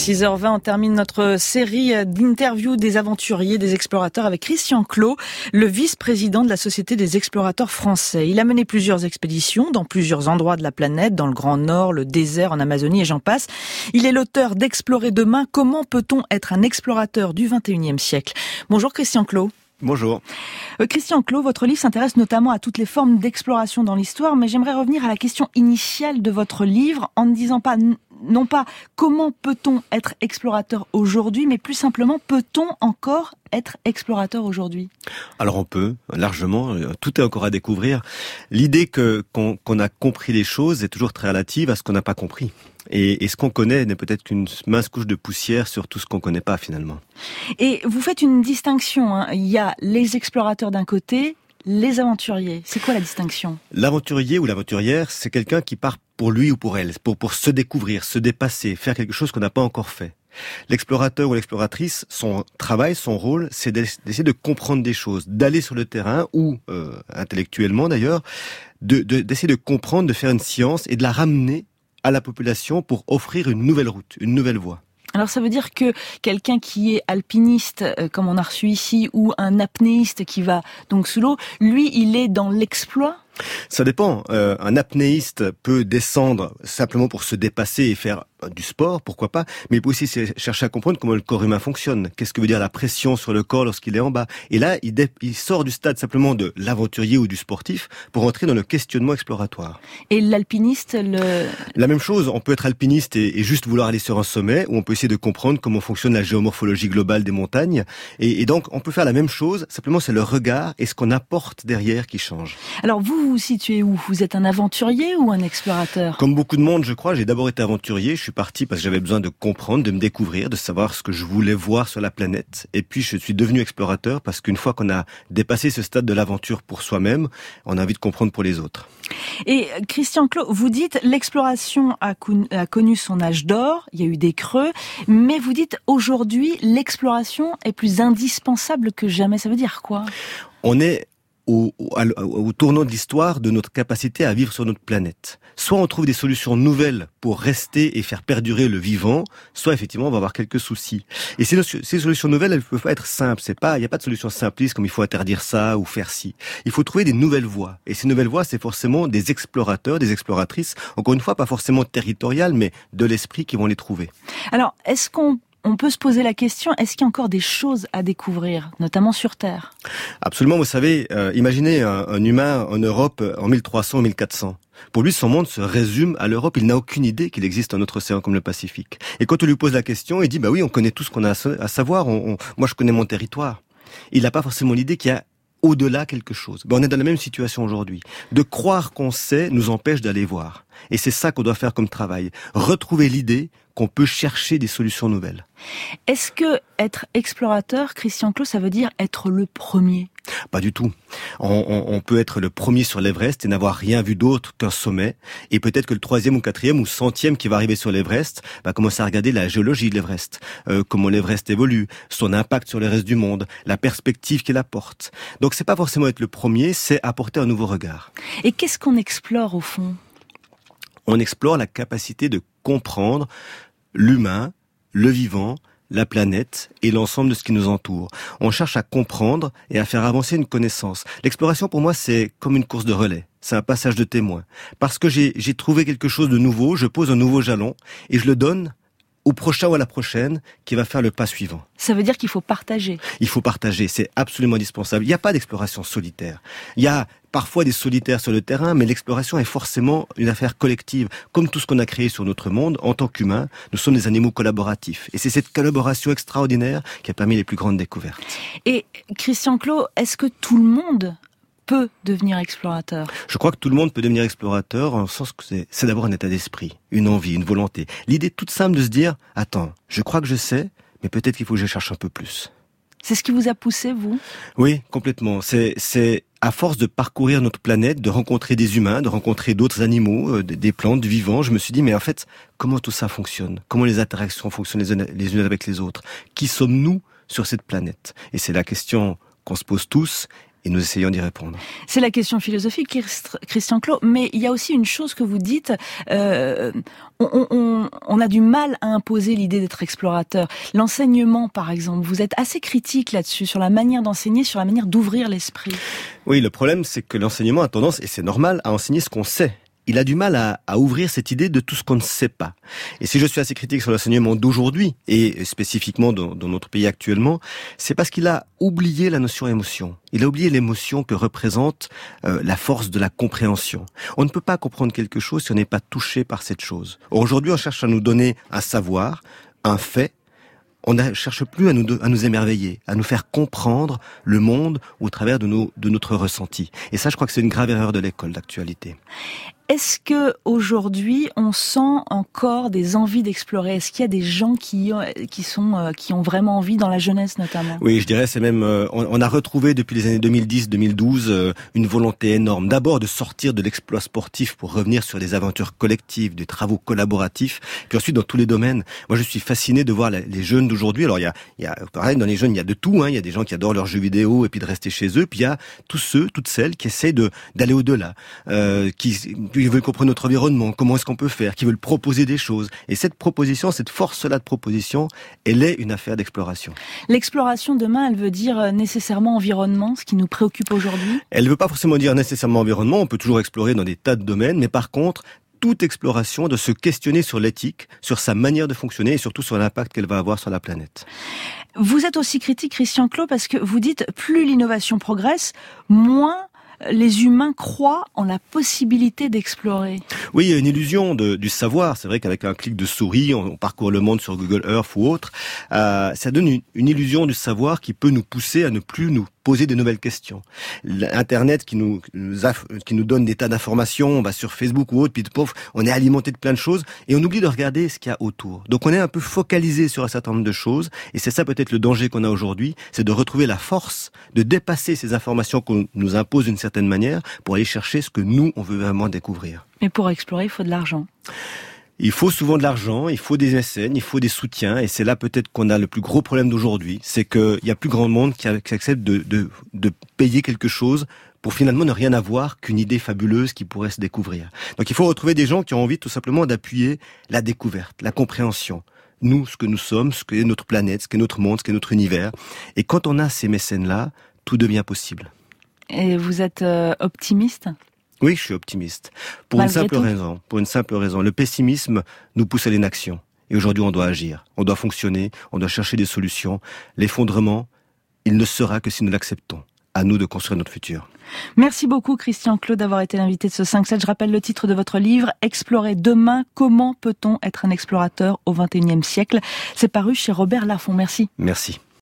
6h20, on termine notre série d'interviews des aventuriers, des explorateurs avec Christian Clot, le vice-président de la Société des explorateurs français. Il a mené plusieurs expéditions dans plusieurs endroits de la planète, dans le Grand Nord, le désert, en Amazonie et j'en passe. Il est l'auteur d'Explorer demain, comment peut-on être un explorateur du 21e siècle. Bonjour Christian Clot. Bonjour. Christian Clot, votre livre s'intéresse notamment à toutes les formes d'exploration dans l'histoire, mais j'aimerais revenir à la question initiale de votre livre en ne disant pas, non pas comment peut-on être explorateur aujourd'hui, mais plus simplement, peut-on encore être explorateur aujourd'hui ? Alors on peut, largement, tout est encore à découvrir. L'idée qu'on a compris les choses est toujours très relative à ce qu'on n'a pas compris. Et ce qu'on connaît n'est peut-être qu'une mince couche de poussière sur tout ce qu'on connaît pas finalement. Et vous faites une distinction, hein. Il y a les explorateurs d'un côté, les aventuriers. C'est quoi la distinction ? L'aventurier ou l'aventurière, c'est quelqu'un qui part pour lui ou pour elle, pour se découvrir, se dépasser, faire quelque chose qu'on n'a pas encore fait. L'explorateur ou l'exploratrice, son travail, son rôle, c'est d'essayer de comprendre des choses, d'aller sur le terrain ou intellectuellement d'ailleurs, d'essayer de comprendre, de faire une science et de la ramener à la population pour offrir une nouvelle route, une nouvelle voie. Alors ça veut dire que quelqu'un qui est alpiniste, comme on a reçu ici, ou un apnéiste qui va donc sous l'eau, lui, il est dans l'exploit ? Ça dépend. Un apnéiste peut descendre simplement pour se dépasser et faire du sport, pourquoi pas, mais il peut aussi chercher à comprendre comment le corps humain fonctionne. Qu'est-ce que veut dire la pression sur le corps lorsqu'il est en bas ? Et là, il sort du stade simplement de l'aventurier ou du sportif pour entrer dans le questionnement exploratoire. Et l'alpiniste, La même chose, on peut être alpiniste et juste vouloir aller sur un sommet, ou on peut essayer de comprendre comment fonctionne la géomorphologie globale des montagnes. Et donc, on peut faire la même chose, simplement c'est le regard et ce qu'on apporte derrière qui change. Alors vous vous situez où ? Vous êtes un aventurier ou un explorateur ? Comme beaucoup de monde, je crois, j'ai d'abord été aventurier. Je suis parti parce que j'avais besoin de comprendre, de me découvrir, de savoir ce que je voulais voir sur la planète. Et puis, je suis devenu explorateur parce qu'une fois qu'on a dépassé ce stade de l'aventure pour soi-même, on a envie de comprendre pour les autres. Et Christian Clot, vous dites l'exploration a connu son âge d'or, il y a eu des creux, mais vous dites aujourd'hui l'exploration est plus indispensable que jamais. Ça veut dire quoi ? On est au tournant de l'histoire de notre capacité à vivre sur notre planète. Soit on trouve des solutions nouvelles pour rester et faire perdurer le vivant, soit effectivement on va avoir quelques soucis. Et ces solutions nouvelles, elles ne peuvent pas être simples. Il n'y a pas de solution simpliste comme il faut interdire ça ou faire ci. Il faut trouver des nouvelles voies. Et ces nouvelles voies, c'est forcément des explorateurs, des exploratrices, encore une fois, pas forcément territoriales, mais de l'esprit qui vont les trouver. Alors, est-ce qu'on peut se poser la question, est-ce qu'il y a encore des choses à découvrir, notamment sur Terre ? Absolument, vous savez, imaginez un humain en Europe en 1300 ou 1400. Pour lui, son monde se résume à l'Europe. Il n'a aucune idée qu'il existe un autre océan comme le Pacifique. Et quand on lui pose la question, il dit, bah oui, on connaît tout ce qu'on a à savoir. Moi, je connais mon territoire. Il n'a pas forcément l'idée qu'il y a au-delà quelque chose. On est dans la même situation aujourd'hui. De croire qu'on sait nous empêche d'aller voir. Et c'est ça qu'on doit faire comme travail. Retrouver l'idée qu'on peut chercher des solutions nouvelles. Est-ce que être explorateur, Christian Clot, ça veut dire être le premier ? Pas du tout. On peut être le premier sur l'Everest et n'avoir rien vu d'autre qu'un sommet. Et peut-être que le 3e ou 4e ou 100e qui va arriver sur l'Everest va commencer à regarder la géologie de l'Everest, comment l'Everest évolue, son impact sur le reste du monde, la perspective qu'il apporte. Donc c'est pas forcément être le premier, c'est apporter un nouveau regard. Et qu'est-ce qu'on explore au fond ? On explore la capacité de comprendre l'humain, le vivant, la planète et l'ensemble de ce qui nous entoure. On cherche à comprendre et à faire avancer une connaissance. L'exploration, pour moi, c'est comme une course de relais. C'est un passage de témoin. Parce que j'ai trouvé quelque chose de nouveau, je pose un nouveau jalon et je le donne au prochain ou à la prochaine qui va faire le pas suivant. Ça veut dire qu'il faut partager. Il faut partager, c'est absolument indispensable. Il n'y a pas d'exploration solitaire. Il y a parfois des solitaires sur le terrain, mais l'exploration est forcément une affaire collective. Comme tout ce qu'on a créé sur notre monde, en tant qu'humains, nous sommes des animaux collaboratifs. Et c'est cette collaboration extraordinaire qui a permis les plus grandes découvertes. Et Christian Clot, est-ce que tout le monde peut devenir explorateur ? Je crois que tout le monde peut devenir explorateur, en sens que c'est d'abord un état d'esprit, une envie, une volonté. L'idée toute simple de se dire, attends, je crois que je sais, mais peut-être qu'il faut que je cherche un peu plus. C'est ce qui vous a poussé, vous ? Oui, complètement. C'est à force de parcourir notre planète, de rencontrer des humains, de rencontrer d'autres animaux, des plantes, du vivant, je me suis dit, mais en fait, comment tout ça fonctionne ? Comment les interactions fonctionnent les unes avec les autres ? Qui sommes-nous sur cette planète ? Et c'est la question qu'on se pose tous et nous essayons d'y répondre. C'est la question philosophique, Christian Clot, mais il y a aussi une chose que vous dites, on a du mal à imposer l'idée d'être explorateur. L'enseignement, par exemple, vous êtes assez critique là-dessus, sur la manière d'enseigner, sur la manière d'ouvrir l'esprit. Oui, le problème, c'est que l'enseignement a tendance, et c'est normal, à enseigner ce qu'on sait. Il a du mal à ouvrir cette idée de tout ce qu'on ne sait pas. Et si je suis assez critique sur l'enseignement d'aujourd'hui, et spécifiquement dans notre pays actuellement, c'est parce qu'il a oublié la notion émotion. Il a oublié l'émotion que représente la force de la compréhension. On ne peut pas comprendre quelque chose si on n'est pas touché par cette chose. Or, aujourd'hui, on cherche à nous donner un savoir, un fait. On ne cherche plus à nous émerveiller, à nous faire comprendre le monde au travers de notre ressenti. Et ça, je crois que c'est une grave erreur de l'école d'actualité. Est-ce que aujourd'hui on sent encore des envies d'explorer? Est-ce qu'il y a des gens qui ont vraiment envie, dans la jeunesse notamment? Oui, je dirais c'est même on a retrouvé depuis les années 2010-2012 une volonté énorme. D'abord de sortir de l'exploit sportif pour revenir sur des aventures collectives, des travaux collaboratifs, puis ensuite dans tous les domaines. Moi, je suis fasciné de voir les jeunes d'aujourd'hui. Alors il y a pareil, dans les jeunes il y a de tout. Il y a des gens qui adorent leurs jeux vidéo et puis de rester chez eux. Puis il y a tous ceux, toutes celles qui essayent d'aller au-delà, qui veulent comprendre notre environnement, comment est-ce qu'on peut faire, qui veulent proposer des choses. Et cette proposition, cette force-là de proposition, elle est une affaire d'exploration. L'exploration demain, elle veut dire nécessairement environnement, ce qui nous préoccupe aujourd'hui? Elle ne veut pas forcément dire nécessairement environnement, on peut toujours explorer dans des tas de domaines, mais par contre, toute exploration doit se questionner sur l'éthique, sur sa manière de fonctionner et surtout sur l'impact qu'elle va avoir sur la planète. Vous êtes aussi critique, Christian Clot, parce que vous dites plus l'innovation progresse, moins les humains croient en la possibilité d'explorer. Oui, il y a une illusion du savoir. C'est vrai qu'avec un clic de souris, on parcourt le monde sur Google Earth ou autre. Ça donne une illusion du savoir qui peut nous pousser à ne plus nous poser de nouvelles questions. Internet qui nous donne des tas d'informations, on va sur Facebook ou autre, puis on est alimenté de plein de choses et on oublie de regarder ce qu'il y a autour. Donc on est un peu focalisé sur un certain nombre de choses et c'est ça peut-être le danger qu'on a aujourd'hui, c'est de retrouver la force de dépasser ces informations qu'on nous impose d'une certaine manière pour aller chercher ce que nous, on veut vraiment découvrir. Mais pour explorer, il faut de l'argent. Il faut souvent de l'argent, il faut des mécènes, il faut des soutiens, et c'est là peut-être qu'on a le plus gros problème d'aujourd'hui, c'est qu'il y a plus grand monde qui accepte de payer quelque chose pour finalement ne rien avoir qu'une idée fabuleuse qui pourrait se découvrir. Donc il faut retrouver des gens qui ont envie tout simplement d'appuyer la découverte, la compréhension. Nous, ce que nous sommes, ce qu'est notre planète, ce qu'est notre monde, ce qu'est notre univers. Et quand on a ces mécènes-là, tout devient possible. Et vous êtes optimiste ? Oui, je suis optimiste. Pour une simple raison. Le pessimisme nous pousse à l'inaction. Et aujourd'hui, on doit agir. On doit fonctionner. On doit chercher des solutions. L'effondrement, il ne sera que si nous l'acceptons. À nous de construire notre futur. Merci beaucoup, Christian Clot, d'avoir été l'invité de ce 5-7. Je rappelle le titre de votre livre, Explorer demain. Comment peut-on être un explorateur au XXIe siècle? C'est paru chez Robert Laffont. Merci. Merci.